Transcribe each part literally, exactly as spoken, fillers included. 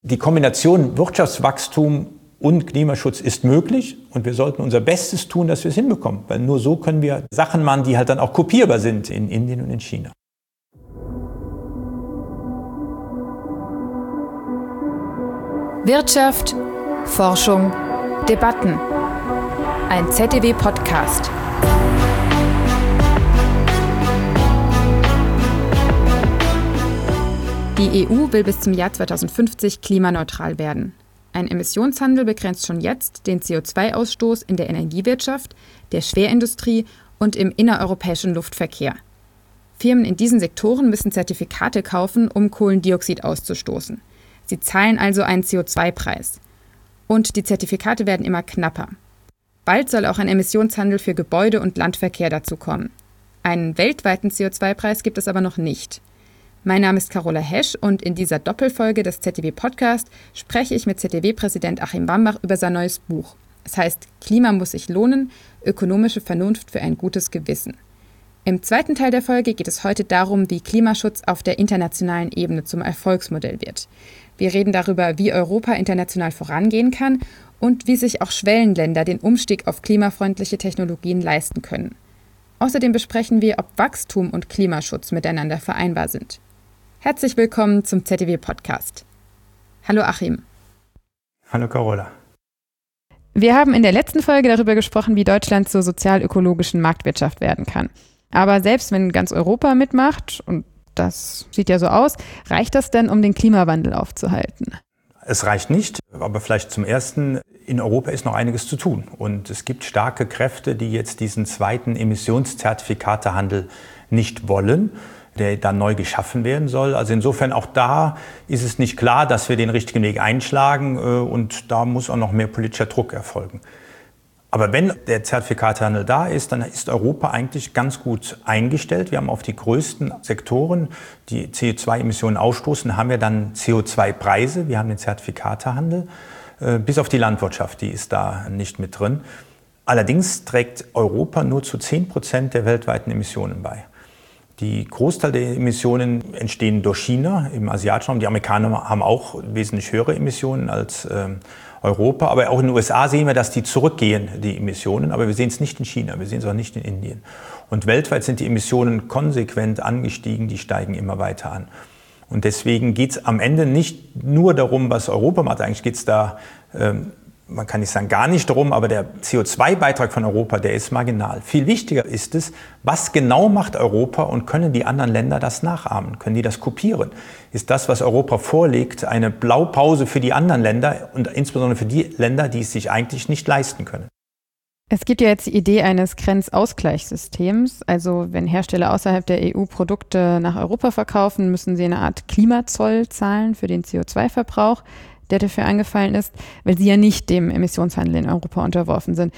Die Kombination Wirtschaftswachstum und Klimaschutz ist möglich und wir sollten unser Bestes tun, dass wir es hinbekommen. Weil nur so können wir Sachen machen, die halt dann auch kopierbar sind in Indien und in China. Wirtschaft, Forschung, Debatten. Ein Z D W-Podcast. Die E U will bis zum Jahr zweitausendfünfzig klimaneutral werden. Ein Emissionshandel begrenzt schon jetzt den C O zwei Ausstoß in der Energiewirtschaft, der Schwerindustrie und im innereuropäischen Luftverkehr. Firmen in diesen Sektoren müssen Zertifikate kaufen, um Kohlendioxid auszustoßen. Sie zahlen also einen C O zwei Preis. Und die Zertifikate werden immer knapper. Bald soll auch ein Emissionshandel für Gebäude und Landverkehr dazu kommen. Einen weltweiten C O zwei Preis gibt es aber noch nicht. Mein Name ist Carola Hesch und in dieser Doppelfolge des Z D W-Podcast spreche ich mit Z D W-Präsident Achim Bambach über sein neues Buch. Es heißt Klima muss sich lohnen, ökonomische Vernunft für ein gutes Gewissen. Im zweiten Teil der Folge geht es heute darum, wie Klimaschutz auf der internationalen Ebene zum Erfolgsmodell wird. Wir reden darüber, wie Europa international vorangehen kann und wie sich auch Schwellenländer den Umstieg auf klimafreundliche Technologien leisten können. Außerdem besprechen wir, ob Wachstum und Klimaschutz miteinander vereinbar sind. Herzlich willkommen zum Z D W-Podcast. Hallo Achim. Hallo Carola. Wir haben in der letzten Folge darüber gesprochen, wie Deutschland zur sozial-ökologischen Marktwirtschaft werden kann. Aber selbst wenn ganz Europa mitmacht, und das sieht ja so aus, reicht das denn, um den Klimawandel aufzuhalten? Es reicht nicht, aber vielleicht zum Ersten, in Europa ist noch einiges zu tun. Und es gibt starke Kräfte, die jetzt diesen zweiten Emissionszertifikatehandel nicht wollen, der dann neu geschaffen werden soll. Also insofern auch da ist es nicht klar, dass wir den richtigen Weg einschlagen und da muss auch noch mehr politischer Druck erfolgen. Aber wenn der Zertifikatehandel da ist, dann ist Europa eigentlich ganz gut eingestellt. Wir haben auf die größten Sektoren, die C O zwei Emissionen ausstoßen, haben wir dann C O zwei Preise. Wir haben den Zertifikatehandel, bis auf die Landwirtschaft, die ist da nicht mit drin. Allerdings trägt Europa nur zu zehn Prozent der weltweiten Emissionen bei. Die Großteil der Emissionen entstehen durch China im asiatischen Raum. Die Amerikaner haben auch wesentlich höhere Emissionen als ähm, Europa. Aber auch in den U S A sehen wir, dass die zurückgehen, die Emissionen. Aber wir sehen es nicht in China, wir sehen es auch nicht in Indien. Und weltweit sind die Emissionen konsequent angestiegen, die steigen immer weiter an. Und deswegen geht es am Ende nicht nur darum, was Europa macht. Eigentlich geht es da, ähm, man kann nicht sagen gar nicht darum, aber der C O zwei Beitrag von Europa, der ist marginal. Viel wichtiger ist es, was genau macht Europa und können die anderen Länder das nachahmen? Können die das kopieren? Ist das, was Europa vorlegt, eine Blaupause für die anderen Länder und insbesondere für die Länder, die es sich eigentlich nicht leisten können? Es gibt ja jetzt die Idee eines Grenzausgleichssystems. Also wenn Hersteller außerhalb der E U Produkte nach Europa verkaufen, müssen sie eine Art Klimazoll zahlen für den C O zwei Verbrauch, der dafür angefallen ist, weil sie ja nicht dem Emissionshandel in Europa unterworfen sind.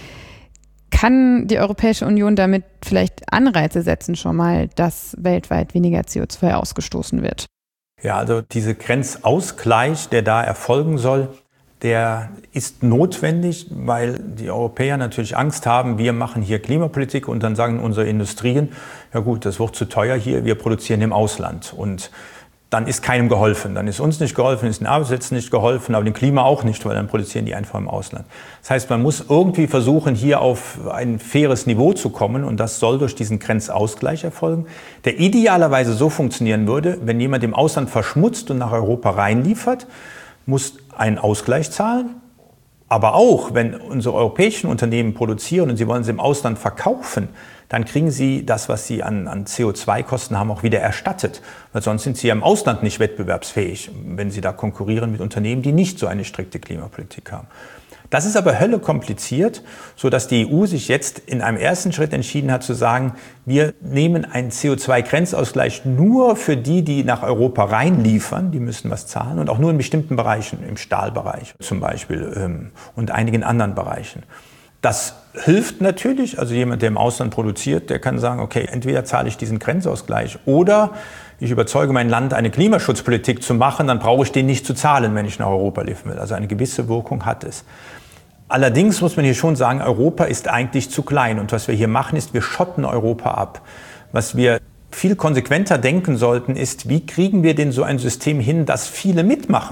Kann die Europäische Union damit vielleicht Anreize setzen schon mal, dass weltweit weniger C O zwei ausgestoßen wird? Ja, also dieser Grenzausgleich, der da erfolgen soll, der ist notwendig, weil die Europäer natürlich Angst haben, wir machen hier Klimapolitik und dann sagen unsere Industrien, ja gut, das wird zu teuer hier, wir produzieren im Ausland. Und dann ist keinem geholfen. Dann ist uns nicht geholfen, ist den Arbeitsplätzen nicht geholfen, aber dem Klima auch nicht, weil dann produzieren die einfach im Ausland. Das heißt, man muss irgendwie versuchen, hier auf ein faires Niveau zu kommen und das soll durch diesen Grenzausgleich erfolgen, der idealerweise so funktionieren würde, wenn jemand im Ausland verschmutzt und nach Europa reinliefert, muss einen Ausgleich zahlen. Aber auch, wenn unsere europäischen Unternehmen produzieren und sie wollen sie im Ausland verkaufen, dann kriegen sie das, was sie an, an C O zwei Kosten haben, auch wieder erstattet. Weil sonst sind sie ja im Ausland nicht wettbewerbsfähig, wenn sie da konkurrieren mit Unternehmen, die nicht so eine strikte Klimapolitik haben. Das ist aber Hölle kompliziert, sodass die E U sich jetzt in einem ersten Schritt entschieden hat zu sagen, wir nehmen einen C O zwei Grenzausgleich nur für die, die nach Europa reinliefern, die müssen was zahlen und auch nur in bestimmten Bereichen, im Stahlbereich zum Beispiel ähm, und einigen anderen Bereichen. Das hilft natürlich, also jemand, der im Ausland produziert, der kann sagen, okay, entweder zahle ich diesen Grenzausgleich oder ich überzeuge mein Land, eine Klimaschutzpolitik zu machen, dann brauche ich den nicht zu zahlen, wenn ich nach Europa liefern will. Also eine gewisse Wirkung hat es. Allerdings muss man hier schon sagen, Europa ist eigentlich zu klein und was wir hier machen, ist, wir schotten Europa ab. Was wir viel konsequenter denken sollten, ist, wie kriegen wir denn so ein System hin, dass viele mitmachen?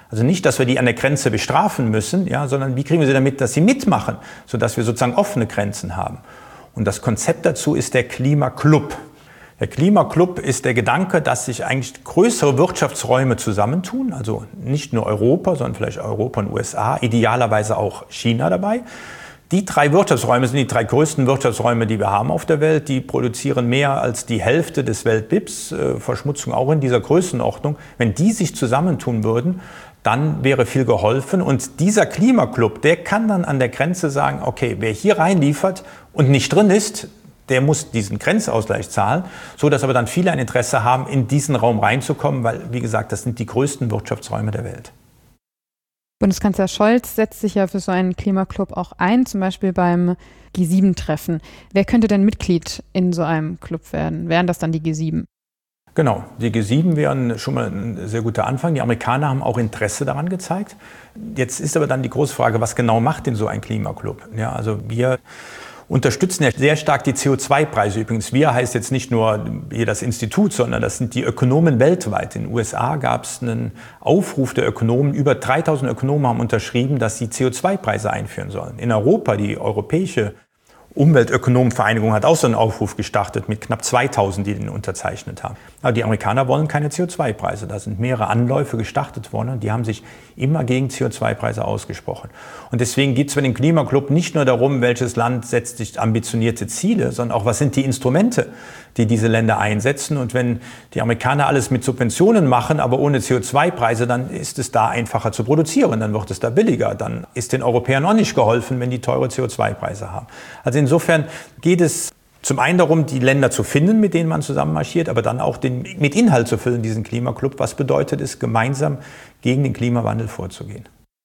Also nicht, dass wir die an der Grenze bestrafen müssen, ja, sondern wie kriegen wir sie damit, dass sie mitmachen, sodass wir sozusagen offene Grenzen haben. Und das Konzept dazu ist der Klimaclub. Der Klimaclub ist der Gedanke, dass sich eigentlich größere Wirtschaftsräume zusammentun, also nicht nur Europa, sondern vielleicht Europa und U S A, idealerweise auch China dabei. Die drei Wirtschaftsräume sind die drei größten Wirtschaftsräume, die wir haben auf der Welt. Die produzieren mehr als die Hälfte des Welt-B I Ps, äh, Verschmutzung auch in dieser Größenordnung. Wenn die sich zusammentun würden, dann wäre viel geholfen. Und dieser Klimaclub, der kann dann an der Grenze sagen, okay, wer hier reinliefert und nicht drin ist, der muss diesen Grenzausgleich zahlen, so dass aber dann viele ein Interesse haben, in diesen Raum reinzukommen, weil, wie gesagt, das sind die größten Wirtschaftsräume der Welt. Bundeskanzler Scholz setzt sich ja für so einen Klimaclub auch ein, zum Beispiel beim G sieben Treffen. Wer könnte denn Mitglied in so einem Club werden? Wären das dann die G sieben? Genau, die G sieben wären schon mal ein sehr guter Anfang. Die Amerikaner haben auch Interesse daran gezeigt. Jetzt ist aber dann die große Frage, was genau macht denn so ein Klimaclub? Ja, also wir unterstützen ja sehr stark die C O zwei Preise. Übrigens, wir heißt jetzt nicht nur hier das Institut, sondern das sind die Ökonomen weltweit. In den U S A gab es einen Aufruf der Ökonomen. Über dreitausend Ökonomen haben unterschrieben, dass sie C O zwei Preise einführen sollen. In Europa, die europäische Umweltökonomenvereinigung hat auch so einen Aufruf gestartet mit knapp zweitausend, die den unterzeichnet haben. Aber die Amerikaner wollen keine C O zwei Preise. Da sind mehrere Anläufe gestartet worden und die haben sich immer gegen C O zwei Preise ausgesprochen. Und deswegen geht es für den Klimaclub nicht nur darum, welches Land setzt sich ambitionierte Ziele, sondern auch, was sind die Instrumente, die diese Länder einsetzen. Und wenn die Amerikaner alles mit Subventionen machen, aber ohne C O zwei Preise, dann ist es da einfacher zu produzieren, dann wird es da billiger. Dann ist den Europäern auch nicht geholfen, wenn die teure C O zwei Preise haben. Also insofern geht es zum einen darum, die Länder zu finden, mit denen man zusammen marschiert, aber dann auch den, mit Inhalt zu füllen, diesen Klimaclub. Was bedeutet es, gemeinsam gegen den Klimawandel vorzugehen?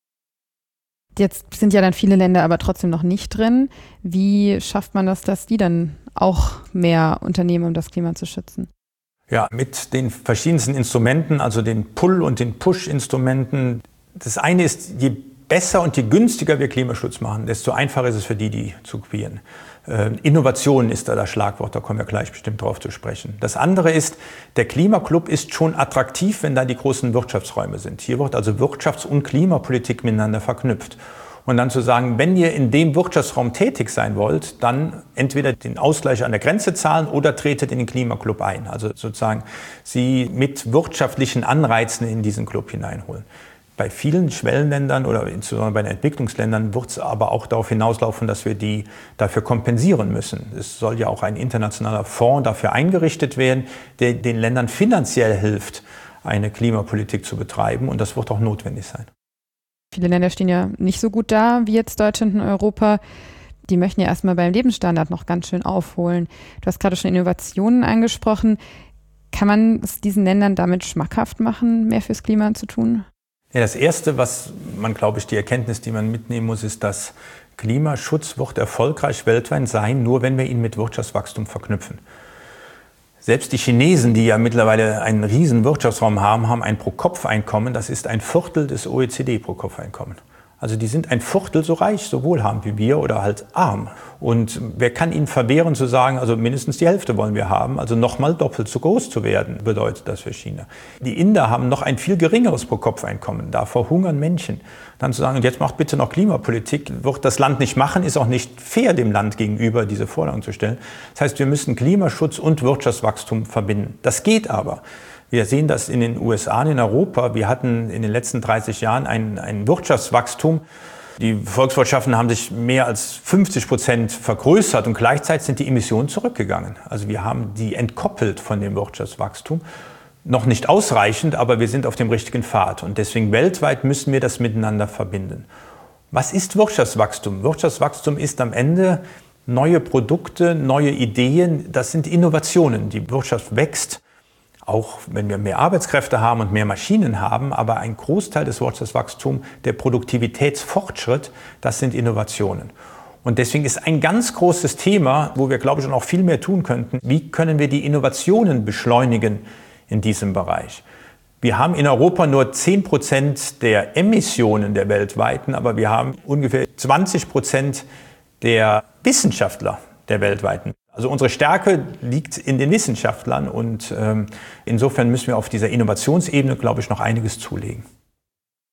Jetzt sind ja dann viele Länder aber trotzdem noch nicht drin. Wie schafft man das, dass die dann auch mehr unternehmen, um das Klima zu schützen? Ja, mit den verschiedensten Instrumenten, also den Pull- und den Push-Instrumenten. Das eine ist, je besser und je günstiger wir Klimaschutz machen, desto einfacher ist es für die, die zu kopieren. Äh, Innovation ist da das Schlagwort, da kommen wir gleich bestimmt drauf zu sprechen. Das andere ist, der Klimaclub ist schon attraktiv, wenn da die großen Wirtschaftsräume sind. Hier wird also Wirtschafts- und Klimapolitik miteinander verknüpft. Und dann zu sagen, wenn ihr in dem Wirtschaftsraum tätig sein wollt, dann entweder den Ausgleich an der Grenze zahlen oder tretet in den Klimaclub ein. Also sozusagen sie mit wirtschaftlichen Anreizen in diesen Club hineinholen. Bei vielen Schwellenländern oder insbesondere bei den Entwicklungsländern wird es aber auch darauf hinauslaufen, dass wir die dafür kompensieren müssen. Es soll ja auch ein internationaler Fonds dafür eingerichtet werden, der den Ländern finanziell hilft, eine Klimapolitik zu betreiben. Und das wird auch notwendig sein. Viele Länder stehen ja nicht so gut da wie jetzt Deutschland und Europa. Die möchten ja erstmal beim Lebensstandard noch ganz schön aufholen. Du hast gerade schon Innovationen angesprochen. Kann man es diesen Ländern damit schmackhaft machen, mehr fürs Klima zu tun? Ja, das Erste, was man, glaube ich, die Erkenntnis, die man mitnehmen muss, ist, dass Klimaschutz wird erfolgreich weltweit sein, nur wenn wir ihn mit Wirtschaftswachstum verknüpfen. Selbst die Chinesen, die ja mittlerweile einen riesen Wirtschaftsraum haben, haben ein Pro-Kopf-Einkommen, das ist ein Viertel des O E C D-Pro-Kopf-Einkommen. Also die sind ein Viertel so reich, so wohlhabend wie wir oder halt arm. Und wer kann ihnen verwehren zu sagen, also mindestens die Hälfte wollen wir haben, also nochmal doppelt so groß zu werden, bedeutet das für China. Die Inder haben noch ein viel geringeres Pro-Kopf-Einkommen, da verhungern Menschen. Dann zu sagen, und jetzt macht bitte noch Klimapolitik, wird das Land nicht machen, ist auch nicht fair dem Land gegenüber, diese Forderung zu stellen. Das heißt, wir müssen Klimaschutz und Wirtschaftswachstum verbinden. Das geht aber. Wir sehen das in den U S A und in Europa. Wir hatten in den letzten dreißig Jahren ein, ein Wirtschaftswachstum. Die Volkswirtschaften haben sich mehr als fünfzig Prozent vergrößert und gleichzeitig sind die Emissionen zurückgegangen. Also wir haben die entkoppelt von dem Wirtschaftswachstum. Noch nicht ausreichend, aber wir sind auf dem richtigen Pfad. Und deswegen weltweit müssen wir das miteinander verbinden. Was ist Wirtschaftswachstum? Wirtschaftswachstum ist am Ende neue Produkte, neue Ideen. Das sind Innovationen. Die Wirtschaft wächst. Auch wenn wir mehr Arbeitskräfte haben und mehr Maschinen haben, aber ein Großteil des Wirtschaftswachstums, der Produktivitätsfortschritt, das sind Innovationen. Und deswegen ist ein ganz großes Thema, wo wir, glaube ich, noch viel mehr tun könnten, wie können wir die Innovationen beschleunigen in diesem Bereich. Wir haben in Europa nur zehn Prozent der Emissionen der weltweiten, aber wir haben ungefähr zwanzig Prozent der Wissenschaftler der weltweiten. Also unsere Stärke liegt in den Wissenschaftlern und ähm, insofern müssen wir auf dieser Innovationsebene, glaube ich, noch einiges zulegen.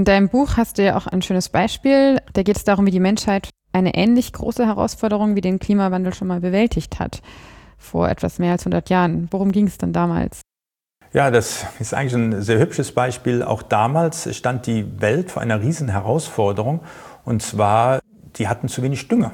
In deinem Buch hast du ja auch ein schönes Beispiel. Da geht es darum, wie die Menschheit eine ähnlich große Herausforderung wie den Klimawandel schon mal bewältigt hat, vor etwas mehr als hundert Jahren. Worum ging es denn damals? Ja, das ist eigentlich ein sehr hübsches Beispiel. Auch damals stand die Welt vor einer riesen Herausforderung. Und zwar, die hatten zu wenig Dünger.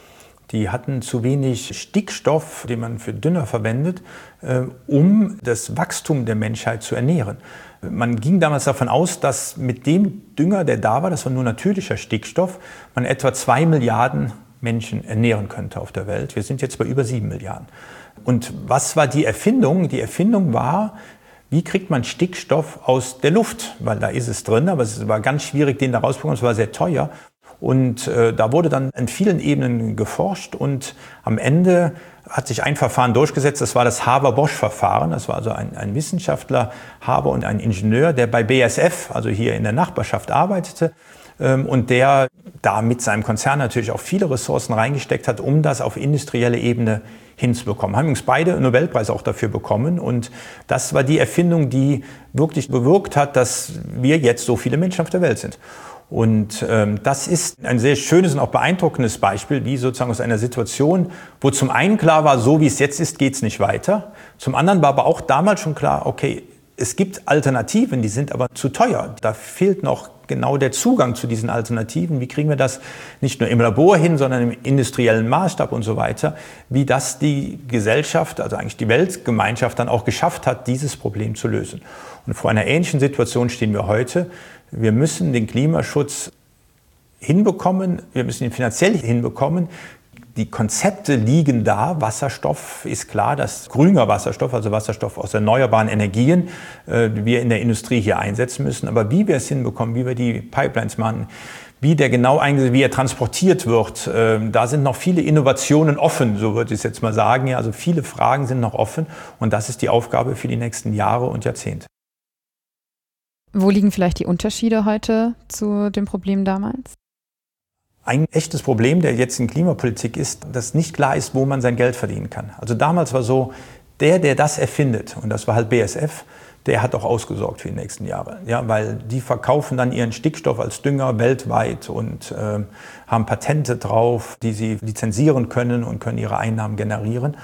Die hatten zu wenig Stickstoff, den man für Dünger verwendet, äh, um das Wachstum der Menschheit zu ernähren. Man ging damals davon aus, dass mit dem Dünger, der da war, das war nur natürlicher Stickstoff, man etwa zwei Milliarden Menschen ernähren könnte auf der Welt. Wir sind jetzt bei über sieben Milliarden. Und was war die Erfindung? Die Erfindung war, wie kriegt man Stickstoff aus der Luft? Weil da ist es drin, aber es war ganz schwierig, den da rauszubekommen. Es war sehr teuer. Und äh, da wurde dann in vielen Ebenen geforscht und am Ende hat sich ein Verfahren durchgesetzt, das war das Haber-Bosch-Verfahren. Das war also ein, ein Wissenschaftler, Haber und ein Ingenieur, der bei B A S F, also hier in der Nachbarschaft, arbeitete ähm, und der da mit seinem Konzern natürlich auch viele Ressourcen reingesteckt hat, um das auf industrielle Ebene hinzubekommen. Haben übrigens beide einen Nobelpreis auch dafür bekommen und das war die Erfindung, die wirklich bewirkt hat, dass wir jetzt so viele Menschen auf der Welt sind. Und ähm, das ist ein sehr schönes und auch beeindruckendes Beispiel, wie sozusagen aus einer Situation, wo zum einen klar war, so wie es jetzt ist, geht es nicht weiter. Zum anderen war aber auch damals schon klar, okay, es gibt Alternativen, die sind aber zu teuer. Da fehlt noch genau der Zugang zu diesen Alternativen. Wie kriegen wir das nicht nur im Labor hin, sondern im industriellen Maßstab und so weiter, wie das die Gesellschaft, also eigentlich die Weltgemeinschaft dann auch geschafft hat, dieses Problem zu lösen. Und vor einer ähnlichen Situation stehen wir heute. Wir müssen den Klimaschutz hinbekommen, wir müssen ihn finanziell hinbekommen. Die Konzepte liegen da. Wasserstoff ist klar, dass grüner Wasserstoff, also Wasserstoff aus erneuerbaren Energien, äh, wir in der Industrie hier einsetzen müssen. Aber wie wir es hinbekommen, wie wir die Pipelines machen, wie der genau eingesetzt, wie er transportiert wird, äh, da sind noch viele Innovationen offen, so würde ich es jetzt mal sagen. Ja, also viele Fragen sind noch offen und das ist die Aufgabe für die nächsten Jahre und Jahrzehnte. Wo liegen vielleicht die Unterschiede heute zu dem Problem damals? Ein echtes Problem der jetzigen Klimapolitik ist, dass nicht klar ist, wo man sein Geld verdienen kann. Also damals war so, der, der das erfindet, und das war halt B A S F, der hat auch ausgesorgt für die nächsten Jahre. Ja, weil die verkaufen dann ihren Stickstoff als Dünger weltweit und äh, haben Patente drauf, die sie lizenzieren können und können ihre Einnahmen generieren.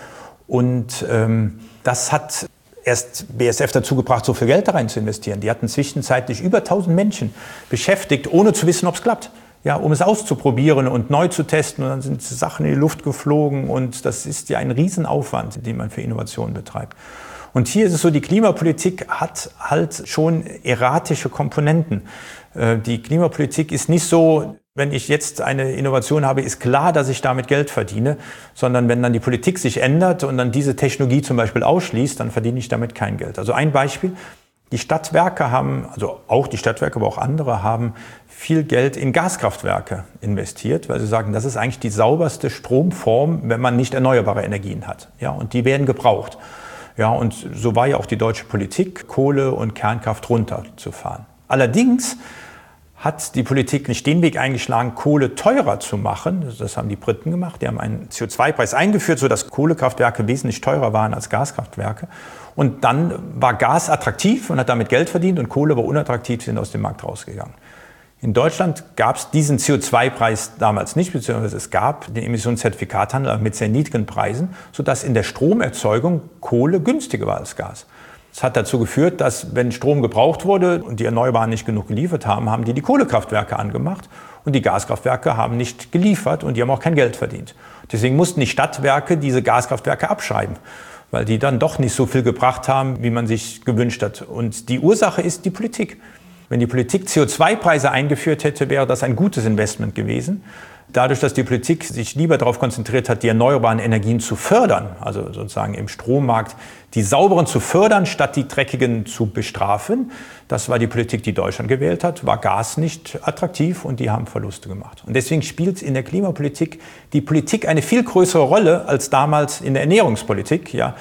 Und ähm, das hat erst B A S F dazu gebracht, so viel Geld da rein zu investieren. Die hatten zwischenzeitlich über tausend Menschen beschäftigt, ohne zu wissen, ob es klappt. Ja, um es auszuprobieren und neu zu testen. Und dann sind Sachen in die Luft geflogen. Und das ist ja ein Riesenaufwand, den man für Innovationen betreibt. Und hier ist es so, die Klimapolitik hat halt schon erratische Komponenten. Die Klimapolitik ist nicht so, wenn ich jetzt eine Innovation habe, ist klar, dass ich damit Geld verdiene, sondern wenn dann die Politik sich ändert und dann diese Technologie zum Beispiel ausschließt, dann verdiene ich damit kein Geld. Also ein Beispiel, die Stadtwerke haben, also auch die Stadtwerke, aber auch andere haben viel Geld in Gaskraftwerke investiert, weil sie sagen, das ist eigentlich die sauberste Stromform, wenn man nicht erneuerbare Energien hat. Ja, und die werden gebraucht. Ja, und so war ja auch die deutsche Politik, Kohle und Kernkraft runterzufahren. Allerdings hat die Politik nicht den Weg eingeschlagen, Kohle teurer zu machen. Das haben die Briten gemacht. Die haben einen C O zwei Preis eingeführt, sodass Kohlekraftwerke wesentlich teurer waren als Gaskraftwerke. Und dann war Gas attraktiv und hat damit Geld verdient und Kohle war unattraktiv, sind aus dem Markt rausgegangen. In Deutschland gab es diesen C O zwei Preis damals nicht, beziehungsweise es gab den Emissionszertifikathandel mit sehr niedrigen Preisen, sodass in der Stromerzeugung Kohle günstiger war als Gas. Das hat dazu geführt, dass, wenn Strom gebraucht wurde und die Erneuerbaren nicht genug geliefert haben, haben die die Kohlekraftwerke angemacht und die Gaskraftwerke haben nicht geliefert und die haben auch kein Geld verdient. Deswegen mussten die Stadtwerke diese Gaskraftwerke abschreiben, weil die dann doch nicht so viel gebracht haben, wie man sich gewünscht hat. Und die Ursache ist die Politik. Wenn die Politik C O zwei Preise eingeführt hätte, wäre das ein gutes Investment gewesen. Dadurch, dass die Politik sich lieber darauf konzentriert hat, die erneuerbaren Energien zu fördern, also sozusagen im Strommarkt die sauberen zu fördern, statt die dreckigen zu bestrafen, das war die Politik, die Deutschland gewählt hat, war Gas nicht attraktiv und die haben Verluste gemacht. Und deswegen spielt in der Klimapolitik die Politik eine viel größere Rolle als damals in der Ernährungspolitik. Ja.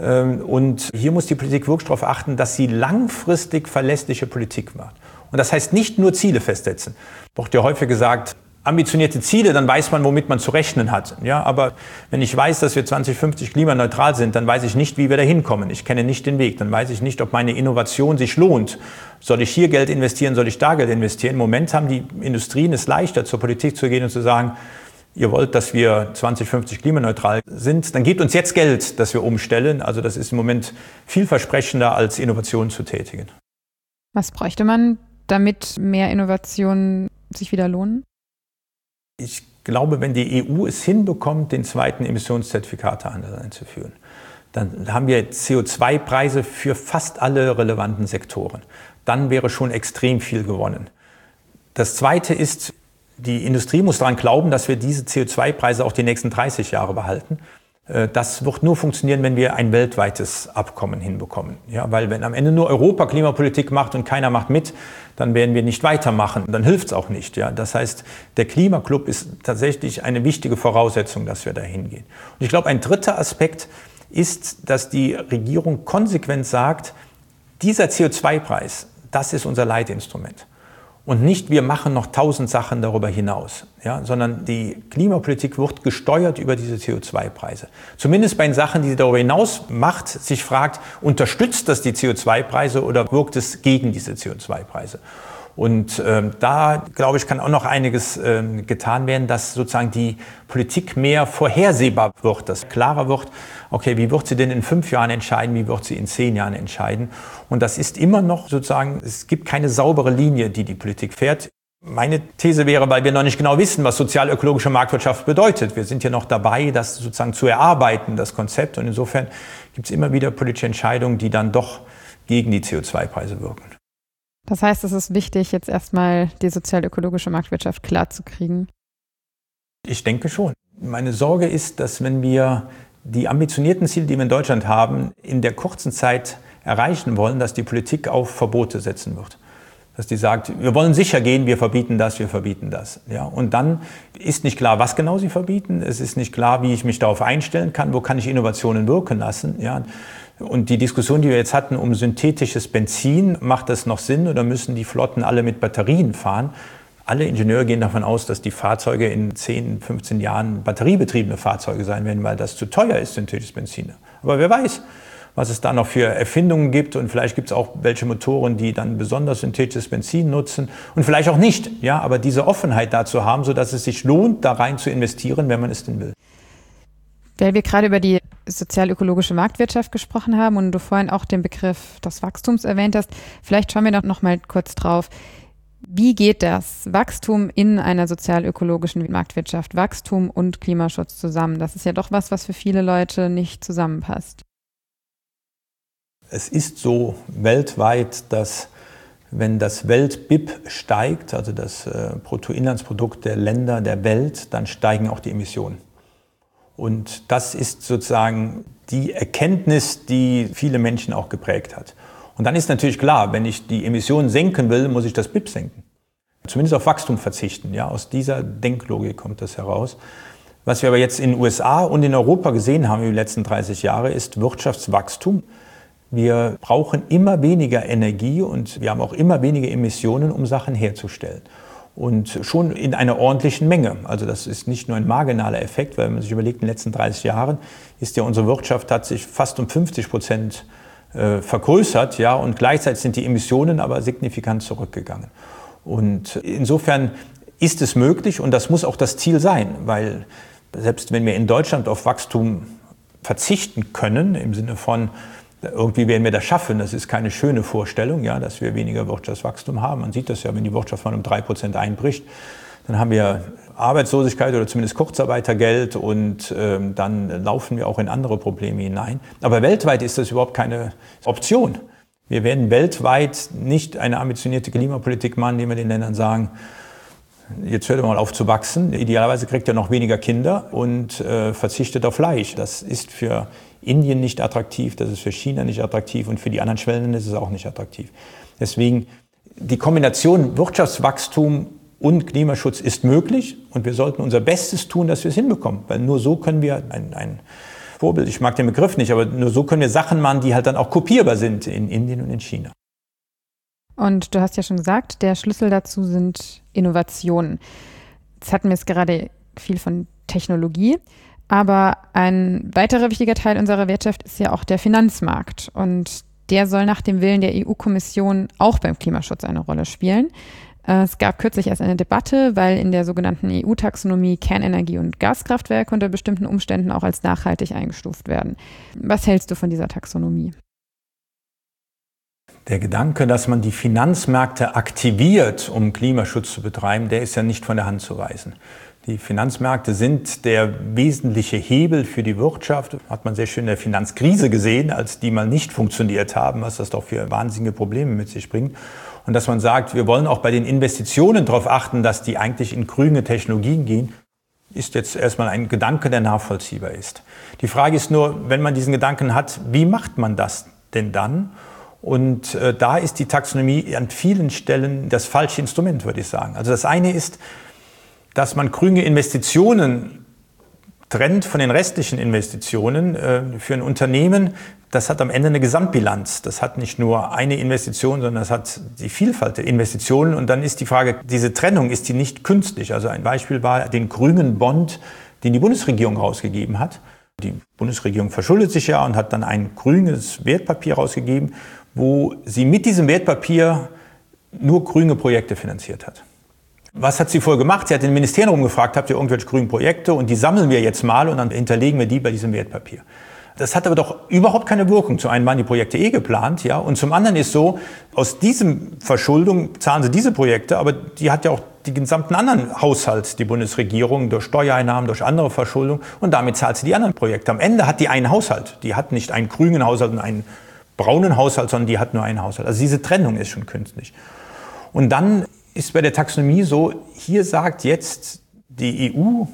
Und hier muss die Politik wirklich darauf achten, dass sie langfristig verlässliche Politik macht. Und das heißt nicht nur Ziele festsetzen. Wird ja häufig gesagt, ambitionierte Ziele, dann weiß man, womit man zu rechnen hat. Ja, aber wenn ich weiß, dass wir zwanzig fünfzig klimaneutral sind, dann weiß ich nicht, wie wir da hinkommen. Ich kenne nicht den Weg. Dann weiß ich nicht, ob meine Innovation sich lohnt. Soll ich hier Geld investieren, soll ich da Geld investieren? Im Moment haben die Industrien es leichter, zur Politik zu gehen und zu sagen, ihr wollt, dass wir zwanzig fünfzig klimaneutral sind, dann gebt uns jetzt Geld, dass wir umstellen. Also das ist im Moment vielversprechender, als Innovationen zu tätigen. Was bräuchte man, damit mehr Innovationen sich wieder lohnen? Ich glaube, wenn die E U es hinbekommt, den zweiten Emissionszertifikatehandel einzuführen, dann haben wir C O zwei Preise für fast alle relevanten Sektoren. Dann wäre schon extrem viel gewonnen. Das Zweite ist, die Industrie muss daran glauben, dass wir diese C O zwei Preise auch die nächsten dreißig Jahre behalten. Das wird nur funktionieren, wenn wir ein weltweites Abkommen hinbekommen. Ja, weil wenn am Ende nur Europa Klimapolitik macht und keiner macht mit, dann werden wir nicht weitermachen. Dann hilft es auch nicht. Ja. Das heißt, der Klimaclub ist tatsächlich eine wichtige Voraussetzung, dass wir da hingehen. Und ich glaube, ein dritter Aspekt ist, dass die Regierung konsequent sagt, dieser C O zwei Preis, das ist unser Leitinstrument. Und nicht, wir machen noch tausend Sachen darüber hinaus, ja, sondern die Klimapolitik wird gesteuert über diese C O zwei Preise. Zumindest bei den Sachen, die sie darüber hinaus macht, sich fragt, unterstützt das die C O zwei Preise oder wirkt es gegen diese C O zwei Preise? Und ähm, da, glaube ich, kann auch noch einiges ähm, getan werden, dass sozusagen die Politik mehr vorhersehbar wird, dass klarer wird, okay, wie wird sie denn in fünf Jahren entscheiden, wie wird sie in zehn Jahren entscheiden? Und das ist immer noch sozusagen, es gibt keine saubere Linie, die die Politik fährt. Meine These wäre, weil wir noch nicht genau wissen, was sozial-ökologische Marktwirtschaft bedeutet. Wir sind ja noch dabei, das sozusagen zu erarbeiten, das Konzept. Und insofern gibt es immer wieder politische Entscheidungen, die dann doch gegen die C O zwei Preise wirken. Das heißt, es ist wichtig, jetzt erstmal die sozial-ökologische Marktwirtschaft klar zu kriegen. Ich denke schon. Meine Sorge ist, dass wenn wir die ambitionierten Ziele, die wir in Deutschland haben, in der kurzen Zeit erreichen wollen, dass die Politik auf Verbote setzen wird. Dass die sagt, wir wollen sicher gehen, wir verbieten das, wir verbieten das. Ja, und dann ist nicht klar, was genau sie verbieten. Es ist nicht klar, wie ich mich darauf einstellen kann, wo kann ich Innovationen wirken lassen. Ja. Und die Diskussion, die wir jetzt hatten um synthetisches Benzin, macht das noch Sinn oder müssen die Flotten alle mit Batterien fahren? Alle Ingenieure gehen davon aus, dass die Fahrzeuge in zehn, fünfzehn Jahren batteriebetriebene Fahrzeuge sein werden, weil das zu teuer ist, synthetisches Benzin. Aber wer weiß, was es da noch für Erfindungen gibt und vielleicht gibt es auch welche Motoren, die dann besonders synthetisches Benzin nutzen und vielleicht auch nicht. Ja, aber diese Offenheit dazu haben, sodass es sich lohnt, da rein zu investieren, wenn man es denn will. Weil wir gerade über die sozial-ökologische Marktwirtschaft gesprochen haben und du vorhin auch den Begriff des Wachstums erwähnt hast, vielleicht schauen wir doch noch mal kurz drauf. Wie geht das Wachstum in einer sozial-ökologischen Marktwirtschaft, Wachstum und Klimaschutz zusammen? Das ist ja doch was, was für viele Leute nicht zusammenpasst. Es ist so weltweit, dass wenn das Welt-B I P steigt, also das äh, Bruttoinlandsprodukt der Länder der Welt, dann steigen auch die Emissionen. Und das ist sozusagen die Erkenntnis, die viele Menschen auch geprägt hat. Und dann ist natürlich klar, wenn ich die Emissionen senken will, muss ich das B I P senken. Zumindest auf Wachstum verzichten. Ja, aus dieser Denklogik kommt das heraus. Was wir aber jetzt in den U S A und in Europa gesehen haben in den letzten dreißig Jahren, ist Wirtschaftswachstum. Wir brauchen immer weniger Energie und wir haben auch immer weniger Emissionen, um Sachen herzustellen. Und schon in einer ordentlichen Menge. Also das ist nicht nur ein marginaler Effekt, weil wenn man sich überlegt, in den letzten dreißig Jahren ist ja unsere Wirtschaft hat sich fast um fünfzig Prozent äh, vergrößert, ja, und gleichzeitig sind die Emissionen aber signifikant zurückgegangen. Und insofern ist es möglich und das muss auch das Ziel sein, weil selbst wenn wir in Deutschland auf Wachstum verzichten können, im Sinne von irgendwie werden wir das schaffen. Das ist keine schöne Vorstellung, ja, dass wir weniger Wirtschaftswachstum haben. Man sieht das ja, wenn die Wirtschaft mal um drei Prozent einbricht, dann haben wir Arbeitslosigkeit oder zumindest Kurzarbeitergeld und ähm, dann laufen wir auch in andere Probleme hinein. Aber weltweit ist das überhaupt keine Option. Wir werden weltweit nicht eine ambitionierte Klimapolitik machen, indem wir den Ländern sagen, jetzt hört mal auf zu wachsen. Idealerweise kriegt ihr noch weniger Kinder und äh, verzichtet auf Fleisch. Das ist für Indien nicht attraktiv, das ist für China nicht attraktiv und für die anderen Schwellenländer ist es auch nicht attraktiv. Deswegen, die Kombination Wirtschaftswachstum und Klimaschutz ist möglich und wir sollten unser Bestes tun, dass wir es hinbekommen. Weil nur so können wir ein, ein Vorbild, ich mag den Begriff nicht, aber nur so können wir Sachen machen, die halt dann auch kopierbar sind in Indien und in China. Und du hast ja schon gesagt, der Schlüssel dazu sind Innovationen. Jetzt hatten wir es gerade viel von Technologie, aber ein weiterer wichtiger Teil unserer Wirtschaft ist ja auch der Finanzmarkt. Und der soll nach dem Willen der E U-Kommission auch beim Klimaschutz eine Rolle spielen. Es gab kürzlich erst eine Debatte, weil in der sogenannten E U-Taxonomie Kernenergie und Gaskraftwerke unter bestimmten Umständen auch als nachhaltig eingestuft werden. Was hältst du von dieser Taxonomie? Der Gedanke, dass man die Finanzmärkte aktiviert, um Klimaschutz zu betreiben, der ist ja nicht von der Hand zu weisen. Die Finanzmärkte sind der wesentliche Hebel für die Wirtschaft. Hat man sehr schön in der Finanzkrise gesehen, als die mal nicht funktioniert haben, was das doch für wahnsinnige Probleme mit sich bringt. Und dass man sagt, wir wollen auch bei den Investitionen darauf achten, dass die eigentlich in grüne Technologien gehen, ist jetzt erstmal ein Gedanke, der nachvollziehbar ist. Die Frage ist nur, wenn man diesen Gedanken hat, wie macht man das denn dann? Und äh, da ist die Taxonomie an vielen Stellen das falsche Instrument, würde ich sagen. Also das eine ist, dass man grüne Investitionen trennt von den restlichen Investitionen äh, für ein Unternehmen. Das hat am Ende eine Gesamtbilanz. Das hat nicht nur eine Investition, sondern das hat die Vielfalt der Investitionen. Und dann ist die Frage, diese Trennung, ist die nicht künstlich? Also ein Beispiel war den grünen Bond, den die Bundesregierung rausgegeben hat. Die Bundesregierung verschuldet sich ja und hat dann ein grünes Wertpapier rausgegeben, wo sie mit diesem Wertpapier nur grüne Projekte finanziert hat. Was hat sie vorher gemacht? Sie hat den Ministerium gefragt, habt ihr irgendwelche grünen Projekte? Und die sammeln wir jetzt mal und dann hinterlegen wir die bei diesem Wertpapier. Das hat aber doch überhaupt keine Wirkung. Zum einen waren die Projekte eh geplant, ja, und zum anderen ist so, aus diesem Verschuldung zahlen sie diese Projekte, aber die hat ja auch die gesamten anderen Haushalt, die Bundesregierung, durch Steuereinnahmen, durch andere Verschuldung, und damit zahlt sie die anderen Projekte. Am Ende hat die einen Haushalt. Die hat nicht einen grünen Haushalt und einen braunen Haushalt, sondern die hat nur einen Haushalt. Also diese Trennung ist schon künstlich. Und dann ist bei der Taxonomie so, hier sagt jetzt die E U,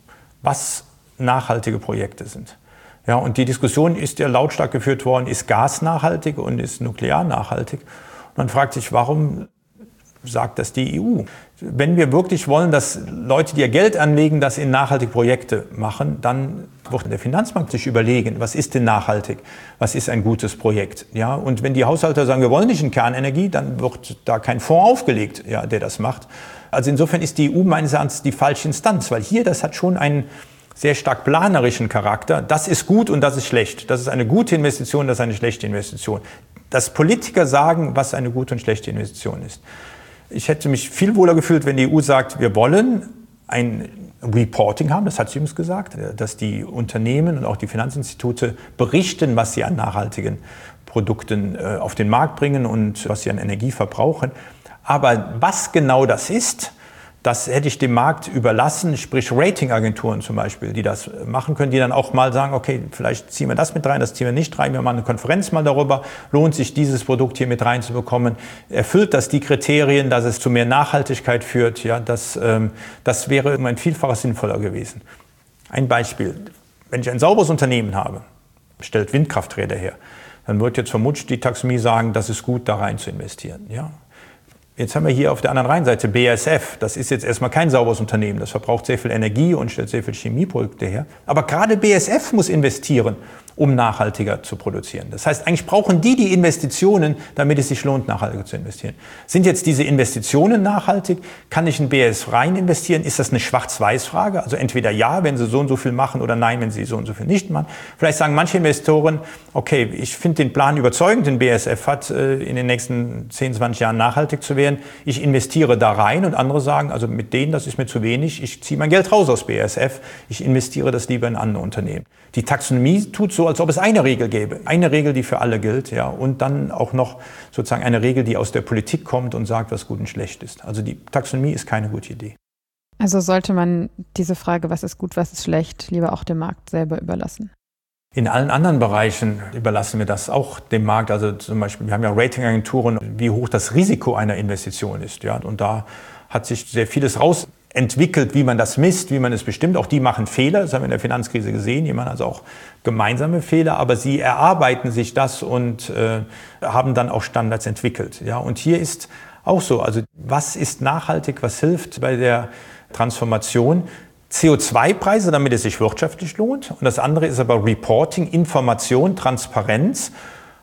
was nachhaltige Projekte sind. Ja, und die Diskussion ist ja lautstark geführt worden, ist Gas nachhaltig und ist Nuklear nachhaltig? Und man fragt sich, warum sagt das die E U? Wenn wir wirklich wollen, dass Leute, die ihr Geld anlegen, das in nachhaltige Projekte machen, dann wird der Finanzmarkt sich überlegen, was ist denn nachhaltig, was ist ein gutes Projekt. Ja, und wenn die Haushalter sagen, wir wollen nicht in Kernenergie, dann wird da kein Fonds aufgelegt, ja, der das macht. Also insofern ist die E U meines Erachtens die falsche Instanz, weil hier, das hat schon einen sehr stark planerischen Charakter. Das ist gut und das ist schlecht. Das ist eine gute Investition, das ist eine schlechte Investition. Dass Politiker sagen, was eine gute und schlechte Investition ist. Ich hätte mich viel wohler gefühlt, wenn die E U sagt, wir wollen ein Reporting haben, das hat sie übrigens gesagt, dass die Unternehmen und auch die Finanzinstitute berichten, was sie an nachhaltigen Produkten auf den Markt bringen und was sie an Energie verbrauchen. Aber was genau das ist, das hätte ich dem Markt überlassen, sprich Ratingagenturen zum Beispiel, die das machen können, die dann auch mal sagen, okay, vielleicht ziehen wir das mit rein, das ziehen wir nicht rein, wir machen eine Konferenz mal darüber, lohnt sich dieses Produkt hier mit reinzubekommen, erfüllt das die Kriterien, dass es zu mehr Nachhaltigkeit führt, ja, das, ähm, das wäre um ein Vielfaches sinnvoller gewesen. Ein Beispiel, wenn ich ein sauberes Unternehmen habe, stellt Windkrafträder her, dann wird jetzt vermutlich die Taxonomie sagen, das ist gut, da rein zu investieren, ja. Jetzt haben wir hier auf der anderen Rheinseite B A S F. Das ist jetzt erstmal kein sauberes Unternehmen. Das verbraucht sehr viel Energie und stellt sehr viel Chemieprodukte her. Aber gerade B A S F muss investieren, um nachhaltiger zu produzieren. Das heißt, eigentlich brauchen die die Investitionen, damit es sich lohnt, nachhaltiger zu investieren. Sind jetzt diese Investitionen nachhaltig? Kann ich in B A S F rein investieren? Ist das eine Schwarz-Weiß-Frage? Also entweder ja, wenn sie so und so viel machen, oder nein, wenn sie so und so viel nicht machen. Vielleicht sagen manche Investoren, okay, ich finde den Plan überzeugend, den B A S F hat, in den nächsten zehn, zwanzig Jahren nachhaltig zu werden. Ich investiere da rein, und andere sagen, also mit denen, das ist mir zu wenig, ich ziehe mein Geld raus aus B A S F, ich investiere das lieber in andere Unternehmen. Die Taxonomie tut so, als ob es eine Regel gäbe, eine Regel, die für alle gilt, ja, und dann auch noch sozusagen eine Regel, die aus der Politik kommt und sagt, was gut und schlecht ist. Also die Taxonomie ist keine gute Idee. Also sollte man diese Frage, was ist gut, was ist schlecht, lieber auch dem Markt selber überlassen? In allen anderen Bereichen überlassen wir das auch dem Markt. Also zum Beispiel, wir haben ja Ratingagenturen, wie hoch das Risiko einer Investition ist. Ja, und da hat sich sehr vieles rausentwickelt, wie man das misst, wie man es bestimmt. Auch die machen Fehler, das haben wir in der Finanzkrise gesehen. Die machen also auch gemeinsame Fehler, aber sie erarbeiten sich das und äh, haben dann auch Standards entwickelt. Ja, und hier ist auch so, also was ist nachhaltig, was hilft bei der Transformation? C O zwei Preise, damit es sich wirtschaftlich lohnt. Und das andere ist aber Reporting, Information, Transparenz.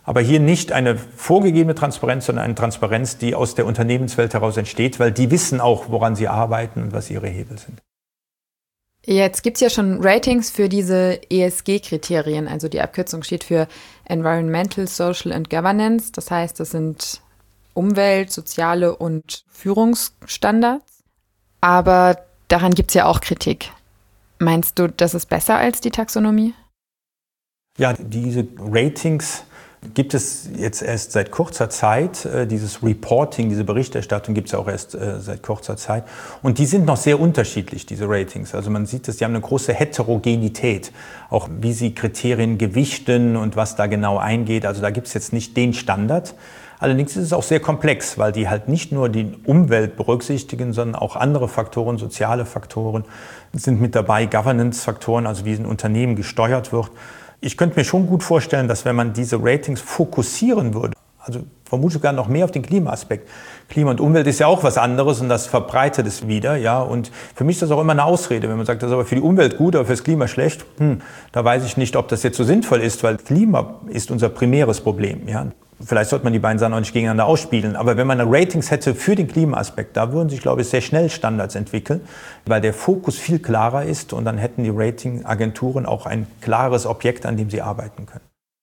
Aber hier nicht eine vorgegebene Transparenz, sondern eine Transparenz, die aus der Unternehmenswelt heraus entsteht, weil die wissen auch, woran sie arbeiten und was ihre Hebel sind. Jetzt gibt es ja schon Ratings für diese E S G-Kriterien, also die Abkürzung steht für Environmental, Social and Governance. Das heißt, das sind Umwelt-, soziale und Führungsstandards. Aber daran gibt es ja auch Kritik. Meinst du, das ist besser als die Taxonomie? Ja, diese Ratings gibt es jetzt erst seit kurzer Zeit. Dieses Reporting, diese Berichterstattung gibt es ja auch erst seit kurzer Zeit. Und die sind noch sehr unterschiedlich, diese Ratings. Also man sieht, dass die haben eine große Heterogenität, auch wie sie Kriterien gewichten und was da genau eingeht. Also da gibt es jetzt nicht den Standard. Allerdings ist es auch sehr komplex, weil die halt nicht nur die Umwelt berücksichtigen, sondern auch andere Faktoren, soziale Faktoren sind mit dabei, Governance-Faktoren, also wie ein Unternehmen gesteuert wird. Ich könnte mir schon gut vorstellen, dass wenn man diese Ratings fokussieren würde, also vermutlich sogar noch mehr auf den Klimaaspekt. Klima und Umwelt ist ja auch was anderes und das verbreitet es wieder, ja. Und für mich ist das auch immer eine Ausrede, wenn man sagt, das ist aber für die Umwelt gut, aber fürs Klima schlecht. Hm, da weiß ich nicht, ob das jetzt so sinnvoll ist, weil Klima ist unser primäres Problem, ja. Vielleicht sollte man die beiden Sachen auch nicht gegeneinander ausspielen. Aber wenn man Ratings hätte für den Klimaaspekt, da würden sich, glaube ich, sehr schnell Standards entwickeln, weil der Fokus viel klarer ist und dann hätten die Ratingagenturen auch ein klares Objekt, an dem sie arbeiten können.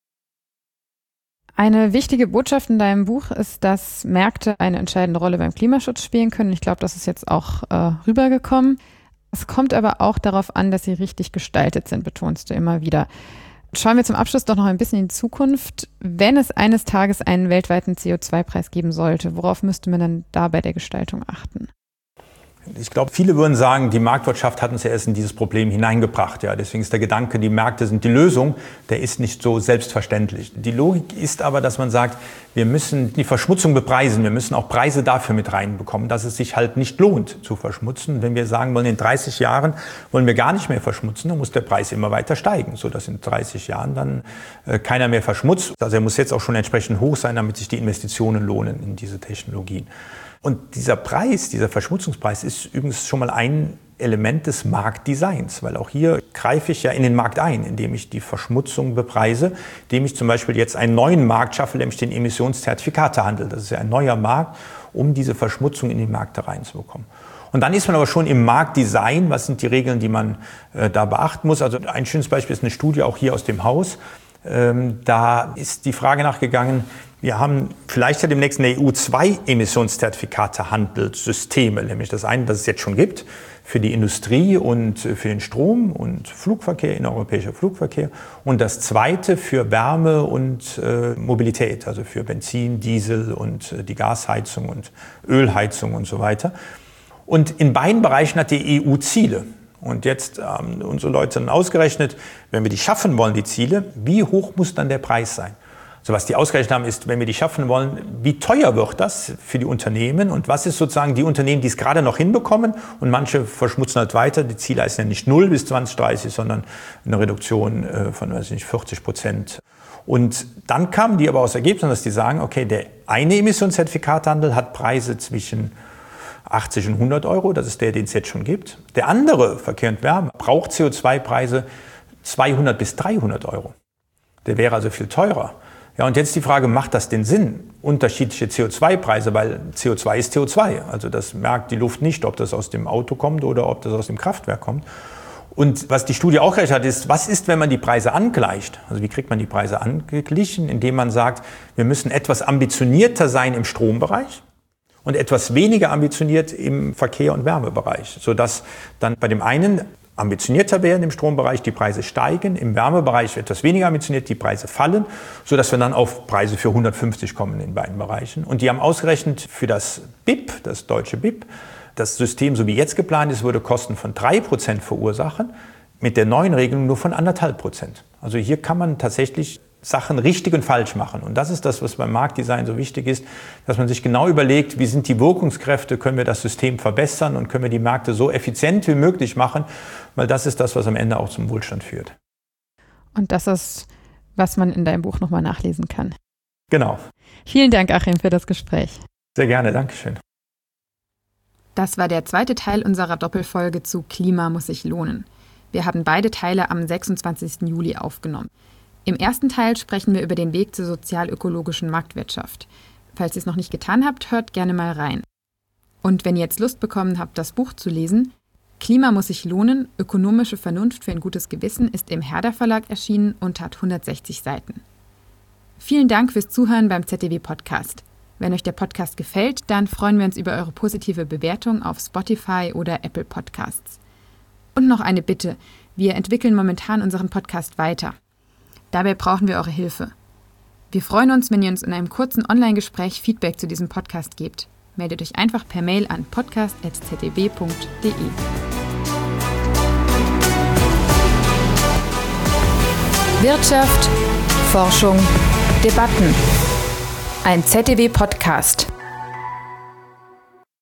Eine wichtige Botschaft in deinem Buch ist, dass Märkte eine entscheidende Rolle beim Klimaschutz spielen können. Ich glaube, das ist jetzt auch äh, rübergekommen. Es kommt aber auch darauf an, dass sie richtig gestaltet sind, betonst du immer wieder. Schauen wir zum Abschluss doch noch ein bisschen in die Zukunft. Wenn es eines Tages einen weltweiten C O zwei Preis geben sollte, worauf müsste man dann da bei der Gestaltung achten? Ich glaube, viele würden sagen, die Marktwirtschaft hat uns ja erst in dieses Problem hineingebracht. Ja, deswegen ist der Gedanke, die Märkte sind die Lösung, der ist nicht so selbstverständlich. Die Logik ist aber, dass man sagt, wir müssen die Verschmutzung bepreisen. Wir müssen auch Preise dafür mit reinbekommen, dass es sich halt nicht lohnt zu verschmutzen. Wenn wir sagen wollen, in dreißig Jahren wollen wir gar nicht mehr verschmutzen, dann muss der Preis immer weiter steigen, sodass in dreißig Jahren dann äh, keiner mehr verschmutzt. Also er muss jetzt auch schon entsprechend hoch sein, damit sich die Investitionen lohnen in diese Technologien. Und dieser Preis, dieser Verschmutzungspreis ist übrigens schon mal ein Element des Marktdesigns, weil auch hier greife ich ja in den Markt ein, indem ich die Verschmutzung bepreise, indem ich zum Beispiel jetzt einen neuen Markt schaffe, nämlich den Emissionszertifikatehandel. Das ist ja ein neuer Markt, um diese Verschmutzung in die Märkte reinzubekommen. Und dann ist man aber schon im Marktdesign. Was sind die Regeln, die man äh, da beachten muss? Also ein schönes Beispiel ist eine Studie auch hier aus dem Haus. Ähm, da ist die Frage nachgegangen, wir haben vielleicht ja demnächst in der E U zwei Emissionszertifikatehandelssysteme, nämlich das eine, das es jetzt schon gibt, für die Industrie und für den Strom und Flugverkehr, innereuropäischer Flugverkehr, und das zweite für Wärme und äh, Mobilität, also für Benzin, Diesel und äh, die Gasheizung und Ölheizung und so weiter. Und in beiden Bereichen hat die E U Ziele. Und jetzt haben unsere Leute dann ausgerechnet, wenn wir die schaffen wollen, die Ziele, wie hoch muss dann der Preis sein? So, was die ausgerechnet haben, ist, wenn wir die schaffen wollen, wie teuer wird das für die Unternehmen und was ist sozusagen die Unternehmen, die es gerade noch hinbekommen, und manche verschmutzen halt weiter. Die Ziele heißen ja nicht null bis zwanzig dreißig, sondern eine Reduktion von, weiß ich nicht, vierzig Prozent. Und dann kamen die aber aus Ergebnissen, dass die sagen, okay, der eine Emissionszertifikatehandel hat Preise zwischen achtzig und hundert Euro, das ist der, den es jetzt schon gibt. Der andere, Verkehr und Wärme, braucht C O zwei Preise zweihundert bis dreihundert Euro. Der wäre also viel teurer. Ja, und jetzt die Frage, macht das den Sinn? Unterschiedliche C O zwei Preise, weil C O zwei ist C O zwei. Also das merkt die Luft nicht, ob das aus dem Auto kommt oder ob das aus dem Kraftwerk kommt. Und was die Studie auch gerechnet hat, ist, was ist, wenn man die Preise angleicht? Also wie kriegt man die Preise angeglichen? Indem man sagt, wir müssen etwas ambitionierter sein im Strombereich und etwas weniger ambitioniert im Verkehr- und Wärmebereich, sodass dann bei dem einen ambitionierter werden im Strombereich, die Preise steigen, im Wärmebereich etwas weniger ambitioniert, die Preise fallen, sodass wir dann auf Preise für hundertfünfzig kommen in beiden Bereichen. Und die haben ausgerechnet für das B I P, das deutsche B I P, das System, so wie jetzt geplant ist, würde Kosten von drei Prozent verursachen, mit der neuen Regelung nur von anderthalb Prozent. Also hier kann man tatsächlich Sachen richtig und falsch machen. Und das ist das, was beim Marktdesign so wichtig ist, dass man sich genau überlegt, wie sind die Wirkungskräfte, können wir das System verbessern und können wir die Märkte so effizient wie möglich machen, weil das ist das, was am Ende auch zum Wohlstand führt. Und das ist, was man in deinem Buch nochmal nachlesen kann. Genau. Vielen Dank, Achim, für das Gespräch. Sehr gerne, Dankeschön. Das war der zweite Teil unserer Doppelfolge zu Klima muss sich lohnen. Wir haben beide Teile am sechsundzwanzigsten Juli aufgenommen. Im ersten Teil sprechen wir über den Weg zur sozial-ökologischen Marktwirtschaft. Falls ihr es noch nicht getan habt, hört gerne mal rein. Und wenn ihr jetzt Lust bekommen habt, das Buch zu lesen, Klima muss sich lohnen, ökonomische Vernunft für ein gutes Gewissen ist im Herder Verlag erschienen und hat hundertsechzig Seiten. Vielen Dank fürs Zuhören beim Z D W-Podcast. Wenn euch der Podcast gefällt, dann freuen wir uns über eure positive Bewertung auf Spotify oder Apple Podcasts. Und noch eine Bitte, wir entwickeln momentan unseren Podcast weiter. Dabei brauchen wir eure Hilfe. Wir freuen uns, wenn ihr uns in einem kurzen Online-Gespräch Feedback zu diesem Podcast gebt. Meldet euch einfach per Mail an podcast at z d w punkt d e. Wirtschaft, Forschung, Debatten. Ein Z D W-Podcast.